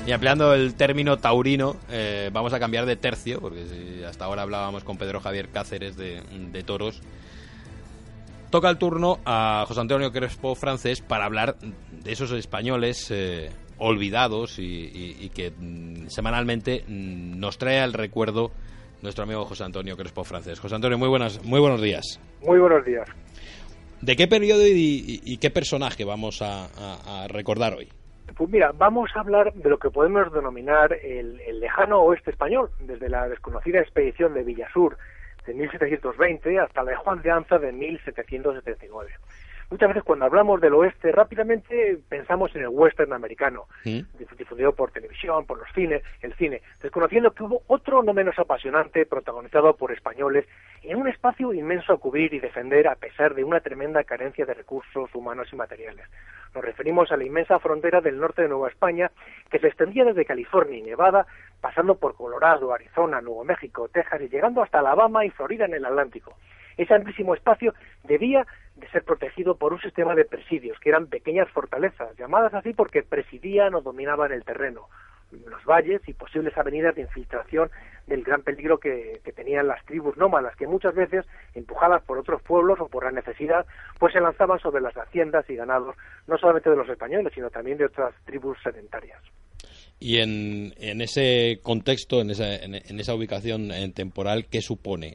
Y ampliando el término taurino, vamos a cambiar de tercio, porque si hasta ahora hablábamos con Pedro Javier Cáceres de toros. Toca el turno a José Antonio Crespo Francés para hablar de esos españoles olvidados y que semanalmente nos trae al recuerdo nuestro amigo José Antonio Crespo Francés. José Antonio, muy buenos días. Muy buenos días. ¿De qué periodo y qué personaje vamos a recordar hoy? Pues mira, vamos a hablar de lo que podemos denominar el lejano oeste español, desde la desconocida expedición de Villasur de 1720 hasta la de Juan de Anza de 1779. Muchas veces cuando hablamos del oeste rápidamente pensamos en el western americano, difundido por televisión, por los cines, el cine, desconociendo que hubo otro no menos apasionante protagonizado por españoles en un espacio inmenso a cubrir y defender a pesar de una tremenda carencia de recursos humanos y materiales. Nos referimos a la inmensa frontera del norte de Nueva España que se extendía desde California y Nevada, pasando por Colorado, Arizona, Nuevo México, Texas y llegando hasta Alabama y Florida en el Atlántico. Ese amplísimo espacio debía de ser protegido por un sistema de presidios, que eran pequeñas fortalezas, llamadas así porque presidían o dominaban el terreno, los valles y posibles avenidas de infiltración del gran peligro que tenían las tribus nómadas, que muchas veces, empujadas por otros pueblos o por la necesidad, pues se lanzaban sobre las haciendas y ganados, no solamente de los españoles, sino también de otras tribus sedentarias. Y en ese contexto, en esa ubicación temporal, ¿qué supone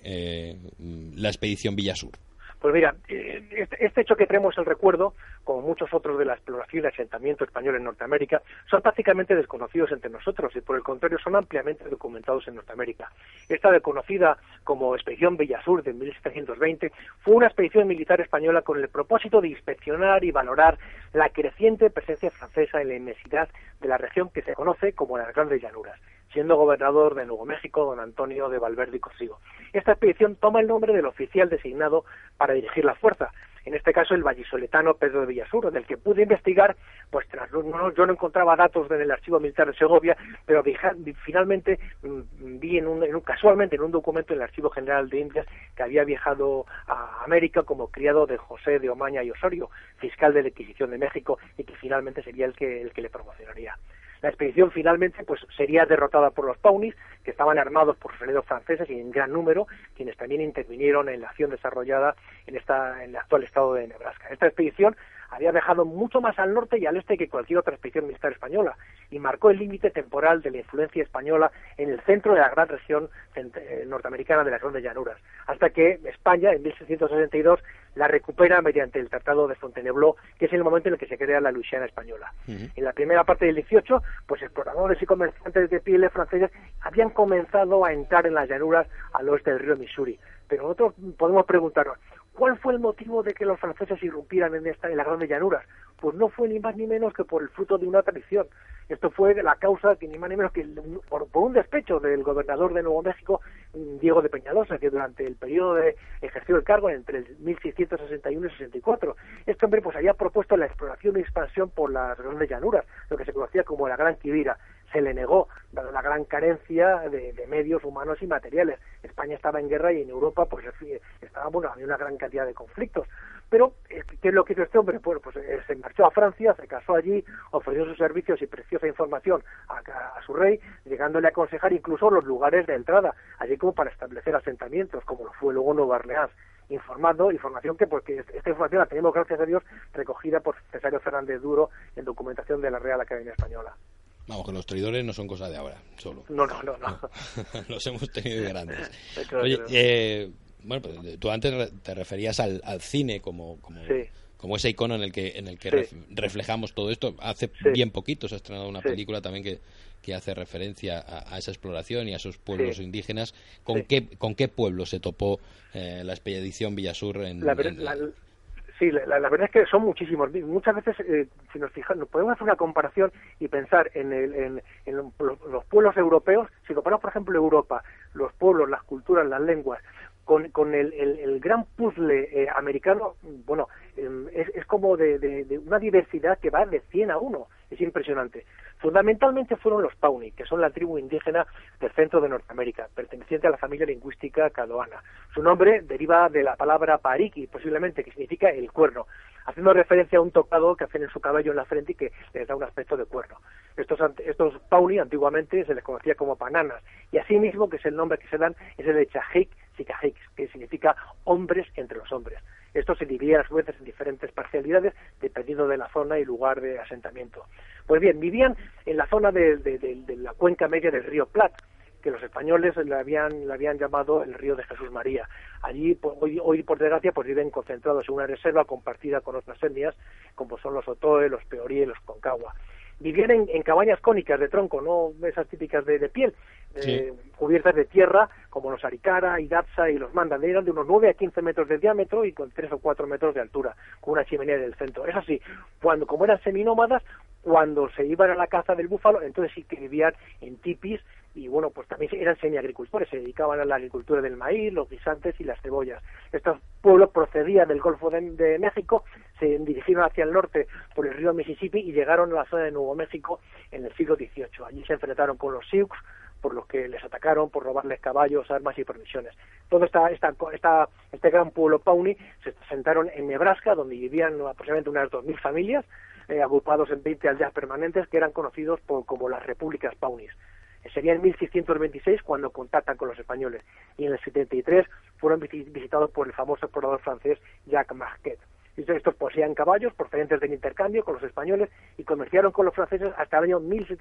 la expedición Villasur? Pues mira, este hecho que tenemos el recuerdo, como muchos otros de la exploración y asentamiento español en Norteamérica, son prácticamente desconocidos entre nosotros y por el contrario son ampliamente documentados en Norteamérica. Esta conocida como expedición Villasur de 1720 fue una expedición militar española con el propósito de inspeccionar y valorar la creciente presencia francesa en la inmensidad de la región que se conoce como las Grandes Llanuras, siendo gobernador de Nuevo México don Antonio de Valverde y Cosigo. Esta expedición toma el nombre del oficial designado para dirigir la fuerza, en este caso el vallisoletano Pedro de Villasur, del que pude investigar, pues yo no encontraba datos en el archivo militar de Segovia, pero finalmente vi casualmente en un documento en el Archivo General de Indias que había viajado a América como criado de José de Omaña y Osorio, fiscal de la Inquisición de México, y que finalmente sería el que le promocionaría. La expedición finalmente pues sería derrotada por los Pawnees, que estaban armados por fusileros franceses y en gran número, quienes también intervinieron en la acción desarrollada en el actual estado de Nebraska. Esta expedición había viajado mucho más al norte y al este que cualquier otra expedición militar española y marcó el límite temporal de la influencia española en el centro de la gran región norteamericana de las Grandes Llanuras, hasta que España en 1662 la recupera mediante el Tratado de Fontainebleau, que es el momento en el que se crea la Luisiana española. En la primera parte del 18, pues exploradores y comerciantes de pieles franceses habían comenzado a entrar en las llanuras al oeste del río Missouri. Pero nosotros podemos preguntarnos, ¿cuál fue el motivo de que los franceses irrumpieran en las grandes llanuras? Pues no fue ni más ni menos que por el fruto de una traición. Esto fue la causa que ni más ni menos que por un despecho del gobernador de Nuevo México, Diego de Peñalosa, que durante el periodo de ejerció el cargo entre el 1661 y 64. Este hombre pues había propuesto la exploración y expansión por las grandes llanuras, lo que se conocía como la Gran Quivira. Se le negó, dado la gran carencia de medios humanos y materiales. España estaba en guerra y en Europa pues había una gran cantidad de conflictos. Pero, ¿qué es lo que hizo este hombre? Bueno, pues se marchó a Francia, se casó allí, ofreció sus servicios y preciosa información a su rey, llegándole a aconsejar incluso los lugares de entrada, así como para establecer asentamientos, como lo fue luego Nueva Orleans. Información que, porque esta información la tenemos, gracias a Dios, recogida por Cesario Fernández Duro en documentación de la Real Academia Española. Vamos, que los traidores no son cosa de ahora, solo. No. Los hemos tenido de grandes. Oye, bueno, pues tú antes te referías al cine como ese icono en el que reflejamos todo esto. Hace bien poquito se ha estrenado una película también que hace referencia a esa exploración y a esos pueblos indígenas. ¿Con qué pueblo se topó la expedición Villasur? Sí, la verdad es que son muchísimos. Muchas veces, si nos fijamos, podemos hacer una comparación y pensar en los pueblos europeos. Si comparamos, por ejemplo, Europa, los pueblos, las culturas, las lenguas, con el gran puzzle americano, bueno, es como de una diversidad que va de 100 a 1. Es impresionante. Fundamentalmente fueron los Pawnee, que son la tribu indígena del centro de Norteamérica, perteneciente a la familia lingüística cadoana. Su nombre deriva de la palabra pariki, posiblemente, que significa el cuerno. haciendo referencia a un tocado que hacen en su caballo en la frente y que les da un aspecto de cuerno. Estos pauni antiguamente se les conocía como bananas, y asimismo, que es el nombre que se dan, es el de Chajik, Sikajik, que significa hombres entre los hombres. Estos se dividían a su vez en diferentes parcialidades dependiendo de la zona y lugar de asentamiento. Pues bien, vivían en la zona de la cuenca media del río Plat, que los españoles le habían llamado el río de Jesús María. Allí, hoy por desgracia, pues viven concentrados en una reserva compartida con otras etnias, como son los Otoe, los Peorí y los Concagua. Vivían en cabañas cónicas de tronco, no esas típicas de piel, sí, cubiertas de tierra, como los Aricara, Idatsa y los Mandan. Eran de unos 9 a 15 metros de diámetro y con 3 o 4 metros de altura, con una chimenea en el centro. Es así, como eran seminómadas, cuando se iban a la caza del búfalo, entonces sí que vivían en tipis, y bueno, pues también eran semiagricultores, se dedicaban a la agricultura del maíz, los guisantes y las cebollas. Estos pueblos procedían del Golfo de México, se dirigieron hacia el norte por el río Mississippi y llegaron a la zona de Nuevo México en el siglo XVIII. Allí se enfrentaron con los Sioux, por los que les atacaron, por robarles caballos, armas y provisiones. Todo este gran pueblo pawnee se asentaron en Nebraska, donde vivían aproximadamente unas 2.000 familias, agrupados en 20 aldeas permanentes que eran conocidos como las repúblicas pawnees. Sería en 1626 cuando contactan con los españoles, y en el 73 fueron visitados por el famoso explorador francés Jacques Marquette. Estos poseían caballos procedentes del intercambio con los españoles y comerciaron con los franceses hasta el año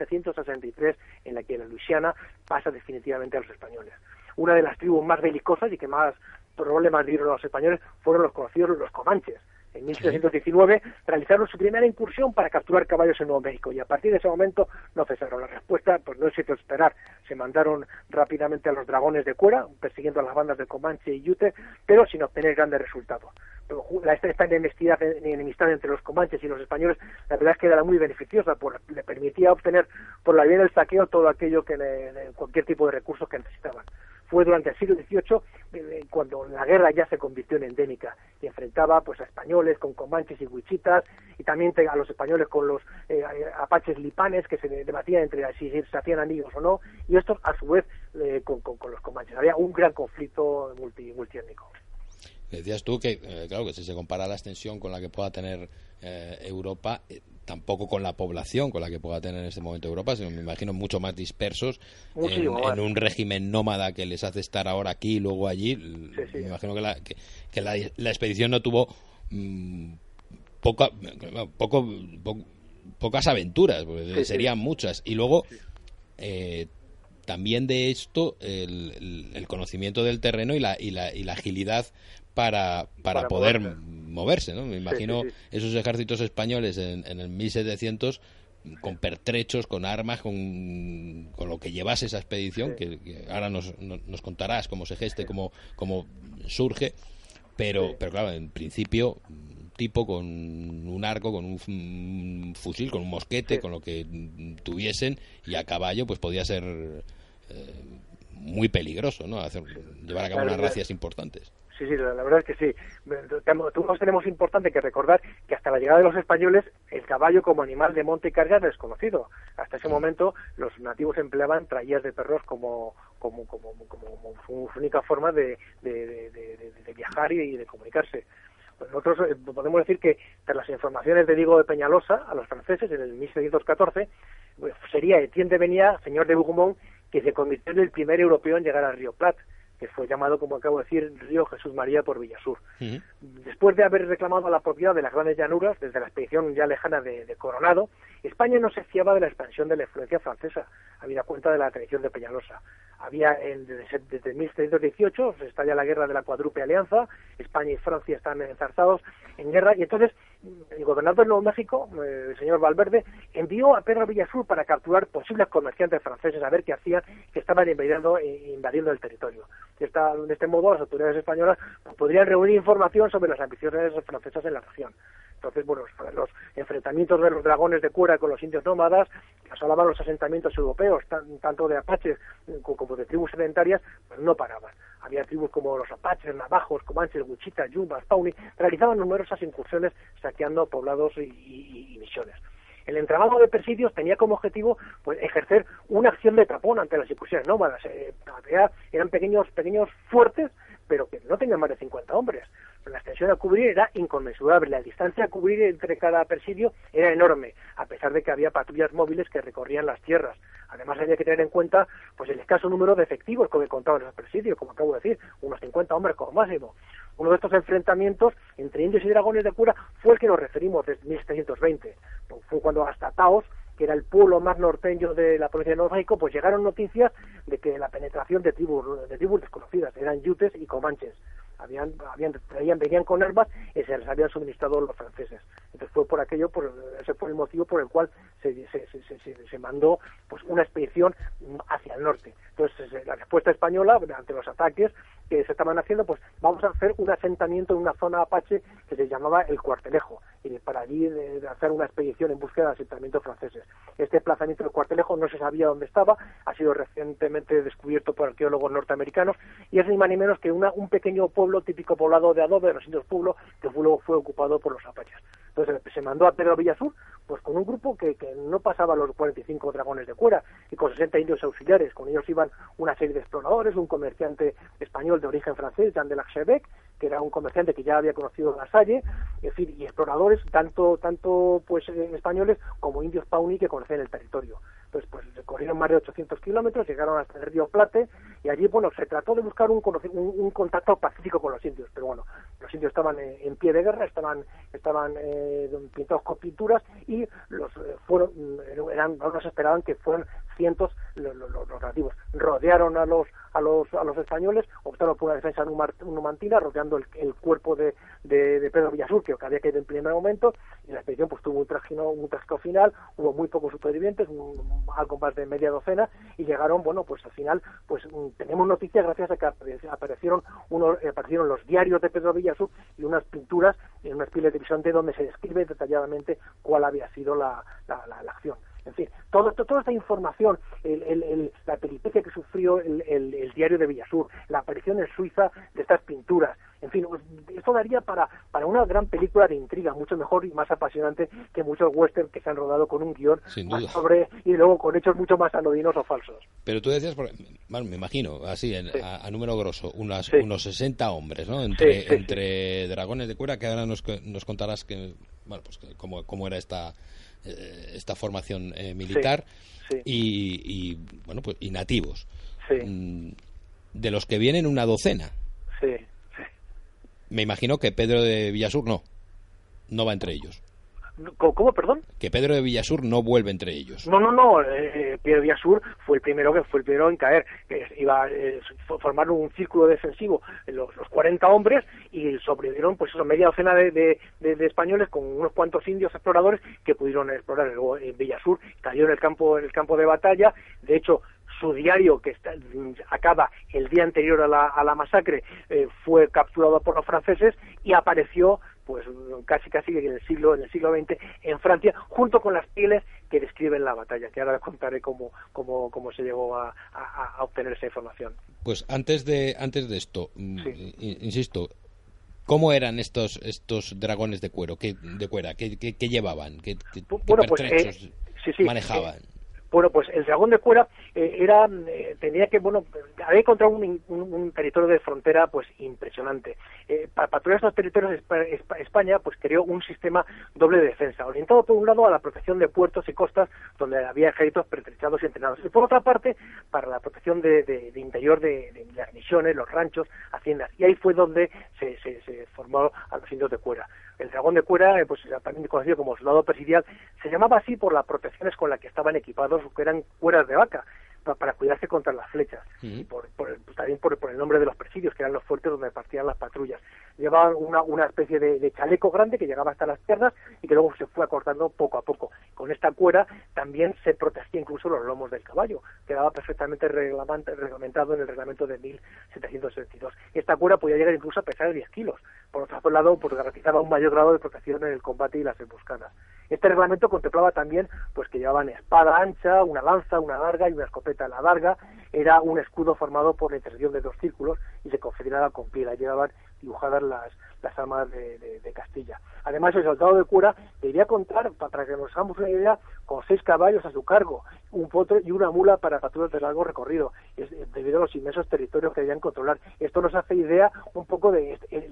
1763, en la que la Luisiana pasa definitivamente a los españoles. Una de las tribus más belicosas y que más problemas dieron a los españoles fueron los conocidos los comanches. En 1719 realizaron su primera incursión para capturar caballos en Nuevo México, y a partir de ese momento no cesaron. La respuesta pues no se hizo esperar. Se mandaron rápidamente a los dragones de cuera, persiguiendo a las bandas de Comanche y Ute, pero sin obtener grandes resultados. Esta enemistad entre los comanches y los españoles, la verdad es que era muy beneficiosa, le permitía obtener por la vía del saqueo todo aquello cualquier tipo de recursos que necesitaban. Fue durante el siglo XVIII cuando la guerra ya se convirtió en endémica y enfrentaba pues a españoles con comanches y huichitas, y también a los españoles con los apaches lipanes, que se debatían entre si se hacían amigos o no, y estos a su vez con los comanches. Había un gran conflicto multiétnico. Decías tú que, claro, que si se compara la extensión con la que pueda tener Europa, tampoco con la población con la que pueda tener en este momento Europa, sino me imagino mucho más dispersos en un régimen nómada que les hace estar ahora aquí y luego allí. Sí. Me imagino que la expedición no tuvo pocas aventuras, porque serían muchas. Y luego también de esto el conocimiento del terreno y la agilidad para poder moverse, ¿no? Me imagino esos ejércitos españoles en el 1700 con pertrechos, con armas, con lo que llevase esa expedición, que ahora nos contarás cómo se geste, cómo surge, pero claro, en principio tipo con un arco, con un fusil, con un mosquete, con lo que tuviesen, y a caballo pues podía ser muy peligroso, ¿no? Llevar a cabo unas racias importantes. Sí, la verdad es que sí. Todos tenemos importante que recordar que hasta la llegada de los españoles el caballo como animal de monte y carga era desconocido. Hasta ese momento los nativos empleaban traías de perros como su única forma de viajar y de comunicarse. Pues nosotros podemos decir que tras las informaciones de Diego de Peñalosa a los franceses en el 1714, pues, sería Etienne de Beniat, señor de Bourmont, que se convirtió en el primer europeo en llegar al río Plat, que fue llamado, como acabo de decir, río Jesús María por Villasur. Después de haber reclamado la propiedad de las grandes llanuras desde la expedición ya lejana de Coronado, España no se fiaba de la expansión de la influencia francesa, habida cuenta de la tradición de Peñalosa. Desde 1718 se estalla la guerra de la Cuádruple Alianza, España y Francia están enzarzados en guerra, y entonces el gobernador de Nuevo México, el señor Valverde, envió a Pedro Villasur para capturar posibles comerciantes franceses, a ver qué hacían, que estaban invadiendo el territorio. De este modo, las autoridades españolas podrían reunir información sobre las ambiciones francesas en la región. Entonces, bueno, los enfrentamientos de los dragones de cuera con los indios nómadas, que asolaban los asentamientos europeos, tanto de apaches como de tribus sedentarias, pues no paraban. Había tribus como los apaches, navajos, comanches, huichitas, yumas, pawnee, realizaban numerosas incursiones saqueando poblados y misiones. El entramado de presidios tenía como objetivo pues ejercer una acción de tapón ante las incursiones nómadas. Eran pequeños fuertes, pero que no tenían más de 50 hombres. la extensión a cubrir era inconmensurable, la distancia a cubrir entre cada presidio era enorme, a pesar de que había patrullas móviles que recorrían las tierras. Además había que tener en cuenta pues el escaso número de efectivos con que contaban esos presidios, como acabo de decir, unos 50 hombres como máximo. Uno de estos enfrentamientos entre indios y dragones de Cuera fue el que nos referimos desde 1720. Fue cuando hasta Taos, que era el pueblo más norteño de la provincia de Nuevo México, pues llegaron noticias de que la penetración de tribus desconocidas, eran yutes y comanches. Venían con armas y se les habían suministrado los franceses. Entonces fue por aquello, ese fue el motivo por el cual se mandó pues una expedición hacia el norte. Entonces la respuesta española ante los ataques que se estaban haciendo, pues vamos a hacer un asentamiento en una zona apache que se llamaba el Cuartelejo, y para allí hacer una expedición en búsqueda de asentamientos franceses. Este emplazamiento del Cuartelejo no se sabía dónde estaba, ha sido recientemente descubierto por arqueólogos norteamericanos, y es ni más ni menos que un pequeño pueblo, típico poblado de adobe de los indios Pueblo, que luego fue ocupado por los apaches. Entonces se mandó a Pedro Villasur pues con un grupo que no pasaba los 45 dragones de Cuera, y con 60 indios auxiliares. Con ellos iban una serie de exploradores, un comerciante español de origen francés, Jean de Laxebec, que era un comerciante que ya había conocido La Salle, es decir, y exploradores tanto pues españoles como indios Pawnee que conocían el territorio. Entonces, pues recorrieron más de 800 kilómetros, llegaron hasta el río Plate, y allí, bueno, se trató de buscar un contacto pacífico con los indios, pero bueno, los indios estaban en pie de guerra, estaban pintados con pinturas, y no nos esperaban que fueran cientos los nativos. Rodearon a los españoles, optaron por una defensa numantina, rodeando el cuerpo de Pedro Villasur, que había caído en primer momento, y la expedición pues tuvo un trágico final, hubo muy pocos supervivientes, algo más de media docena, y llegaron, bueno, pues al final, pues tenemos noticias gracias a que aparecieron los diarios de Pedro Villasur y unas pinturas en unas pilas de bisonte donde se describe detalladamente cuál había sido la acción. En fin, toda esta información, la peripecia que sufrió el diario de Villasur, la aparición en Suiza de estas pinturas, en fin, esto daría para una gran película de intriga, mucho mejor y más apasionante que muchos westerns que se han rodado con un guión más y luego con hechos mucho más anodinos o falsos. Pero tú decías, bueno, me imagino, así, a número grosso, unos 60 hombres, ¿no? Entre dragones de Cuera, que ahora nos contarás cómo era esta formación militar, y bueno, pues y nativos, de los que vienen una docena. Me imagino que Pedro de Villasur no va entre ellos. ¿Cómo, perdón? Que Pedro de Villasur no vuelve entre ellos. No. Pedro Villasur fue el primero en caer. Iba a formar un círculo defensivo los 40 hombres, y sobrevivieron pues media docena de españoles con unos cuantos indios exploradores que pudieron explorar. Luego Villasur cayó en el campo de batalla. De hecho, su diario, que acaba el día anterior a la masacre, fue capturado por los franceses y apareció pues casi en el siglo XX en Francia, junto con las pieles que describen la batalla, que ahora contaré cómo se llegó a obtener esa información. Pues antes de esto, insisto, ¿cómo eran estos dragones de Cuera? ¿Qué llevaban? ¿Qué pertrechos manejaban? Bueno, pues el dragón de Cuera había encontrado un territorio de frontera pues impresionante. Para patrullar estos territorios, España pues creó un sistema doble de defensa, orientado por un lado a la protección de puertos y costas, donde había ejércitos pertrechados y entrenados, y por otra parte para la protección de interior de las misiones, los ranchos, haciendas, y ahí fue donde se formó a los indios de Cuera. El dragón de Cuera, pues también conocido como soldado presidial, se llamaba así por las protecciones con las que estaban equipados, que eran cueras de vaca, para cuidarse contra las flechas, y también por el nombre de los presidios, que eran los fuertes donde partían las patrullas. Llevaban una especie de chaleco grande que llegaba hasta las piernas y que luego se fue acortando poco a poco. Con esta cuera también se protegía incluso los lomos del caballo, quedaba perfectamente reglamentado en el reglamento de 1772. Esta cuera podía llegar incluso a pesar de 10 kilos. Por otro lado, pues garantizaba un mayor grado de protección en el combate y las emboscadas. Este reglamento contemplaba también pues que llevaban espada ancha, una lanza, una larga y una escopeta. La larga era un escudo formado por la intersección de dos círculos y se configuraba con piedra. Llevaban dibujadas las armas de Castilla. Además, el soldado de Cuera debía contar, para que nos hagamos una idea, con 6 caballos a su cargo, un potro y una mula para patrullas de largo recorrido, debido a los inmensos territorios que debían controlar. Esto nos hace idea un poco de el esfuerzo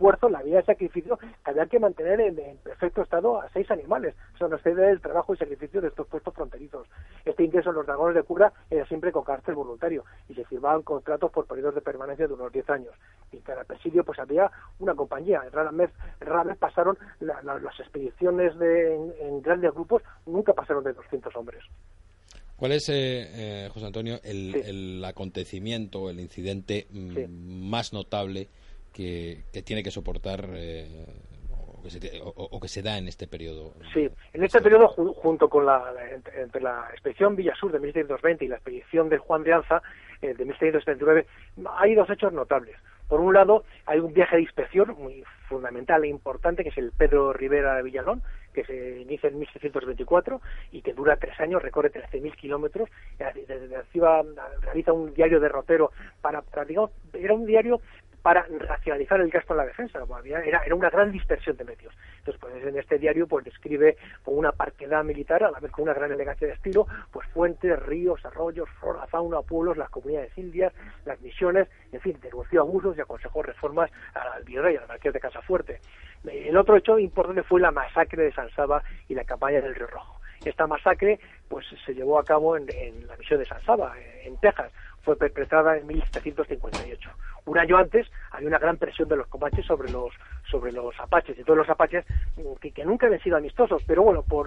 esfuerzo, la vida de sacrificio, que había que mantener en perfecto estado a 6 animales. Eso nos cede el trabajo y sacrificio de estos puestos fronterizos. Este ingreso en los dragones de cura era siempre con carácter voluntario y se firmaban contratos por periodos de permanencia de unos 10 años. Y cada presidio pues había una compañía. Rara vez pasaron las expediciones en grandes grupos, nunca pasaron de 200 hombres. ¿Cuál es, José Antonio, el acontecimiento, el incidente más notable que tiene que soportar o que se da en este periodo? Sí, en este periodo, junto con entre la expedición Villasur de 1620 y la expedición de Juan de Anza de 1639, hay 2 hechos notables. Por un lado, hay un viaje de inspección muy fundamental e importante, que es el Pedro Rivera de Villalón, que se inicia en 1624 y que dura 3 años, recorre 13.000 kilómetros, desde arriba realiza un diario derrotero digamos, era un diario para racionalizar el gasto en la defensa. Era una gran dispersión de medios. Entonces, pues en este diario pues describe con una parquedad militar, a la vez con una gran elegancia de estilo, pues fuentes, ríos, arroyos, flora, fauna, pueblos, las comunidades indias, las misiones, en fin, denunció abusos y aconsejó reformas al virrey, al marqués de Casafuerte. El otro hecho importante fue la masacre de San Saba y la campaña del Río Rojo. Esta masacre pues se llevó a cabo en la misión de San Saba, en Texas. Fue perpetrada en 1758. Un año antes había una gran presión de los comanches sobre los apaches, y todos los apaches que nunca habían sido amistosos, pero bueno, por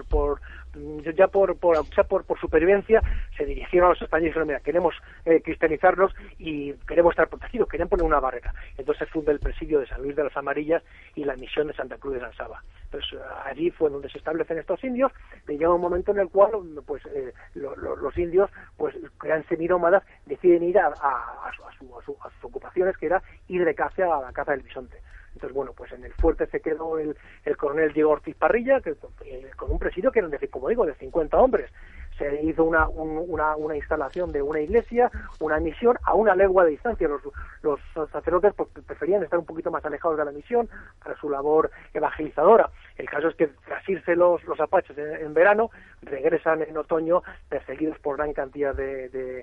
supervivencia se dirigieron a los españoles y dijeron: mira, queremos cristianizarnos y queremos estar protegidos, querían poner una barrera. Entonces funda el presidio de San Luis de las Amarillas y la misión de Santa Cruz de San Saba. Entonces allí fue donde se establecen estos indios, y llega un momento en el cual pues los indios, pues que eran seminómadas, deciden ir a sus ocupaciones, que era ir de caza a la caza del bisonte. Entonces, bueno, pues en el fuerte se quedó el coronel Diego Ortiz Parrilla, con un presidio que eran, como digo, de 50 hombres. Se hizo una instalación de una iglesia, una misión a una legua de distancia. Los sacerdotes pues preferían estar un poquito más alejados de la misión para su labor evangelizadora. El caso es que tras irse los apaches en verano, regresan en otoño perseguidos por gran cantidad de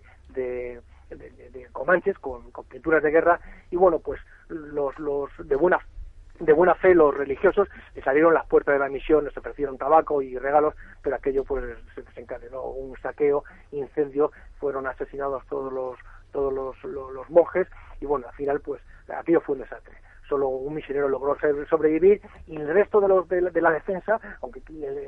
comanches con pinturas de guerra, y bueno, pues los de buena fe, los religiosos, les salieron las puertas de la misión, les ofrecieron tabaco y regalos, pero aquello pues se desencadenó un saqueo, incendio, fueron asesinados todos los monjes, y bueno, al final pues aquello fue un desastre. Solo un misionero logró sobrevivir, y el resto de la defensa, aunque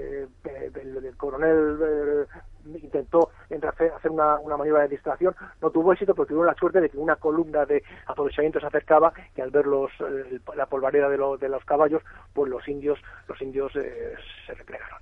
el coronel intentó hacer una maniobra de distracción, no tuvo éxito, pero tuvieron la suerte de que una columna de aprovechamiento se acercaba, y al ver la polvareda de los caballos, pues los indios se replegaron.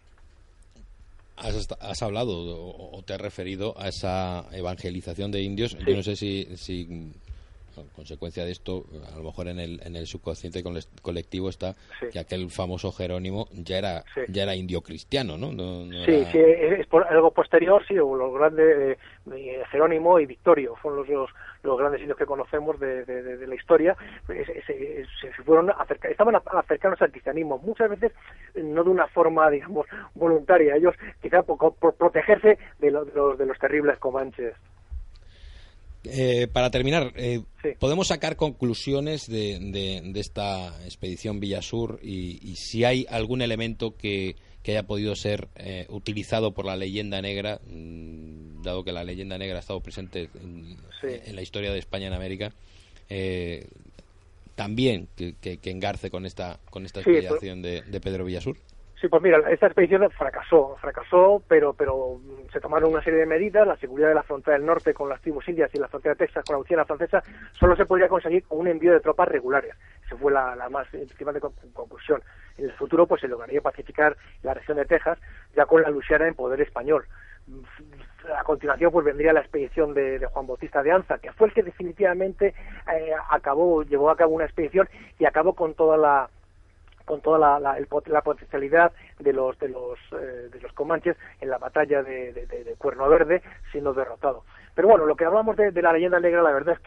Has hablado o te has referido a esa evangelización de indios. Sí. Yo no sé si consecuencia de esto, a lo mejor en el subconsciente colectivo está que aquel famoso Jerónimo ya era indio cristiano, ¿no? Sí, es por algo posterior, sí, los grandes Jerónimo y Victorio fueron los grandes indios que conocemos de la historia. Se fueron estaban acercanos al cristianismo, muchas veces no de una forma, digamos, voluntaria, ellos quizá por protegerse de los terribles comanches. Para terminar, ¿podemos sacar conclusiones de esta expedición Villasur y si hay algún elemento que haya podido ser utilizado por la leyenda negra, dado que la leyenda negra ha estado presente en la historia de España en América, también que engarce con esta expedición de Pedro Villasur? Sí, pues mira, esta expedición fracasó, pero se tomaron una serie de medidas. La seguridad de la frontera del norte con las tribus indias y la frontera de Texas con la Luisiana francesa solo se podría conseguir con un envío de tropas regulares. Esa fue la más principal conclusión. En el futuro pues se lograría pacificar la región de Texas, ya con la Luisiana en poder español. A continuación pues vendría la expedición de Juan Bautista de Anza, que fue el que definitivamente llevó a cabo una expedición y acabó con toda la potencialidad de los comanches en la batalla de Cuerno Verde, siendo derrotado. Pero bueno, lo que hablamos de la leyenda negra, la verdad es que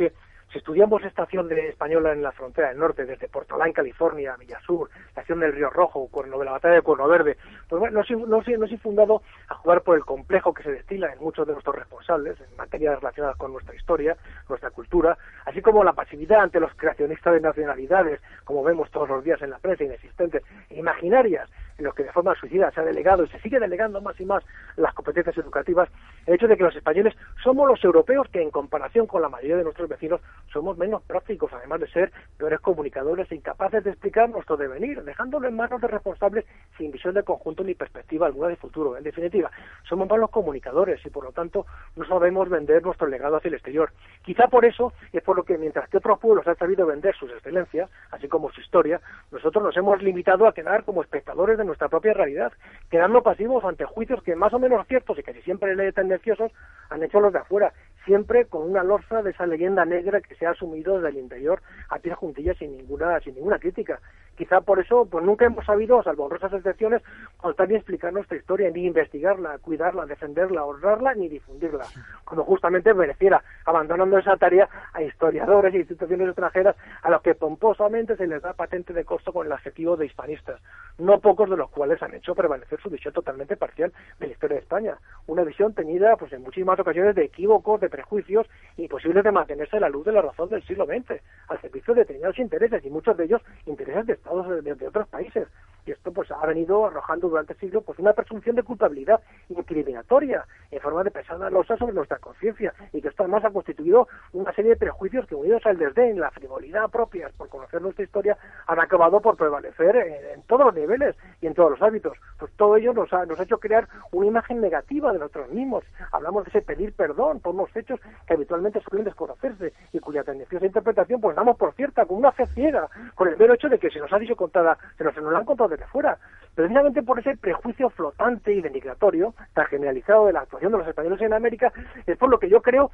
Si estudiamos esta acción española en la frontera del norte, desde Portolá en California, Villasur, la acción del Río Rojo, la batalla de Cuerno Verde, pues bueno, nos he infundado a jugar por el complejo que se destila en muchos de nuestros responsables en materias relacionadas con nuestra historia, nuestra cultura, así como la pasividad ante los creacionistas de nacionalidades, como vemos todos los días en la prensa, inexistentes e imaginarias, en los que de forma suicida se ha delegado y se sigue delegando más y más las competencias educativas, el hecho de que los españoles somos los europeos que, en comparación con la mayoría de nuestros vecinos, somos menos prácticos, además de ser peores comunicadores e incapaces de explicar nuestro devenir, dejándolo en manos de responsables sin visión de conjunto ni perspectiva alguna de futuro. En definitiva, somos malos comunicadores y, por lo tanto, no sabemos vender nuestro legado hacia el exterior. Quizá por eso es por lo que, mientras que otros pueblos han sabido vender sus excelencias, así como su historia, nosotros nos hemos limitado a quedar como espectadores de nuestra propia realidad, quedando pasivos ante juicios que, más o menos ciertos y casi siempre tendenciosos, han hecho los de afuera, siempre con una losa de esa leyenda negra que se ha asumido desde el interior a pies juntillas sin ninguna crítica. Quizá por eso pues nunca hemos sabido, salvo honrosas excepciones, contar ni explicar nuestra historia, ni investigarla, cuidarla, defenderla, honrarla, ni difundirla, como justamente mereciera, abandonando esa tarea a historiadores e instituciones extranjeras a los que pomposamente se les da patente de costo con el adjetivo de hispanistas, no pocos de los cuales han hecho prevalecer su visión totalmente parcial de la historia de España, una visión teñida pues en muchísimas ocasiones de equívocos, de prejuicios imposibles de mantenerse a la luz de la razón del siglo XX, al servicio de determinados intereses, y muchos de ellos intereses de estados de otros países. Y esto pues ha venido arrojando durante el siglo pues una presunción de culpabilidad incriminatoria en forma de pesada losa sobre nuestra conciencia, y que esto además ha constituido una serie de prejuicios que, unidos al desdén, la frivolidad propias por conocer nuestra historia, han acabado por prevalecer en todos los niveles y en todos los hábitos. Pues todo ello nos ha hecho crear una imagen negativa de nosotros mismos. Hablamos de ese pedir perdón por unos hechos que habitualmente suelen desconocerse y cuya tendenciosa interpretación pues damos por cierta, con una fe ciega, con el mero hecho de que se nos ha dicho contada, se nos la han contado desde fuera. Precisamente por ese prejuicio flotante y denigratorio tan generalizado de la actuación de los españoles en América, es por lo que yo creo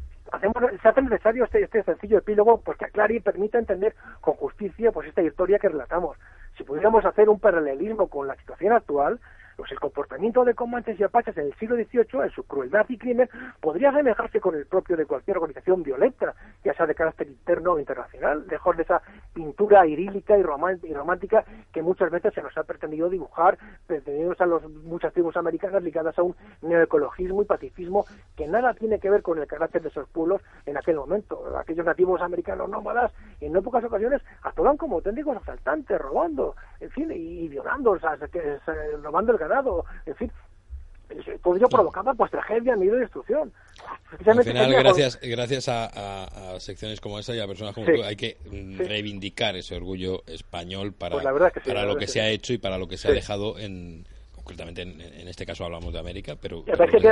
se hace necesario este sencillo epílogo pues que aclare y permita entender con justicia pues esta historia que relatamos. Si pudiéramos hacer un paralelismo con la situación actual, pues el comportamiento de comanches y apaches en el siglo XVIII, en su crueldad y crimen, podría asemejarse con el propio de cualquier organización violenta, ya sea de carácter interno o internacional, lejos de esa pintura idílica y romántica que muchas veces se nos ha pretendido dibujar, perteneciendo a muchas tribus americanas ligadas a un neoecologismo y pacifismo que nada tiene que ver con el carácter de esos pueblos en aquel momento. Aquellos nativos americanos nómadas, en no pocas ocasiones, actuaban como auténticos asaltantes, robando, en fin, y violando, robando el ganado, en fin, todo ello provocaba pues tragedia, miedo y destrucción. Al final, gracias a secciones como esa y a personas como tú, hay que reivindicar ese orgullo español para, pues para lo que se ha hecho y para lo que se ha dejado concretamente en este caso hablamos de América, pero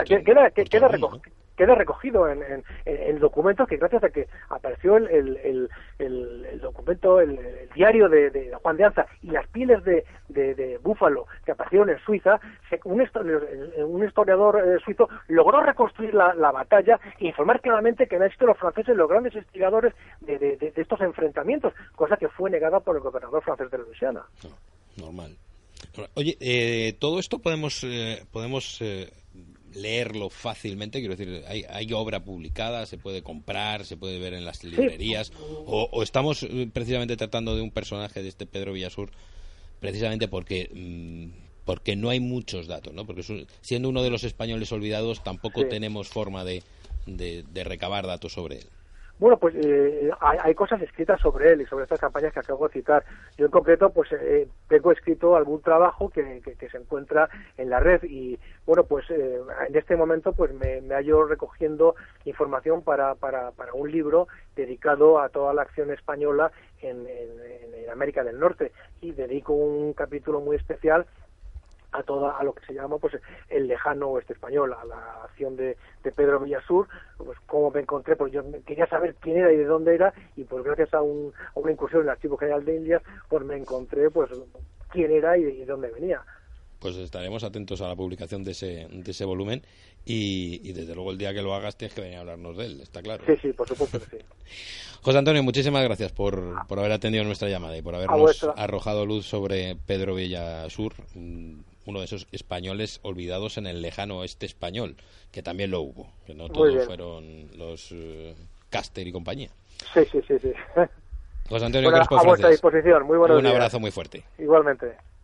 queda recogido en documentos que, gracias a que apareció el documento, el diario de Juan de Anza y las pieles de búfalo que aparecieron en Suiza, un historiador suizo logró reconstruir la batalla e informar claramente que habían sido los franceses los grandes instigadores de estos enfrentamientos, cosa que fue negada por el gobernador francés de Luisiana. Normal. Oye, todo esto podemos leerlo fácilmente, quiero decir, hay obra publicada, se puede comprar, se puede ver en las librerías, o estamos precisamente tratando de un personaje de este Pedro Villasur precisamente porque no hay muchos datos, ¿no? Porque siendo uno de los españoles olvidados tampoco tenemos forma de recabar datos sobre él. Bueno, pues hay cosas escritas sobre él y sobre estas campañas que acabo de citar. Yo en concreto pues tengo escrito algún trabajo que se encuentra en la red y bueno, pues en este momento pues me hallo recogiendo información para un libro dedicado a toda la acción española en América del Norte, y dedico un capítulo muy especial a lo que se llama pues el lejano oeste español, a la acción de Pedro Villasur. Pues cómo me encontré, pues yo quería saber quién era y de dónde era, y pues gracias a una incursión en el Archivo General de Indias pues me encontré pues quién era y de dónde venía. Pues estaremos atentos a la publicación de ese volumen y desde luego el día que lo hagas tienes que venir a hablarnos de él, está claro. Sí, por supuesto que sí. José Antonio, muchísimas gracias por haber atendido nuestra llamada y por habernos arrojado luz sobre Pedro Villasur, uno de esos españoles olvidados en el lejano oeste español, que también lo hubo, que no todos fueron los Cáster y compañía. Sí. José Antonio Bueno, Crespo a vuestra Francés, disposición. Muy buenos un días. abrazo muy fuerte. Igualmente.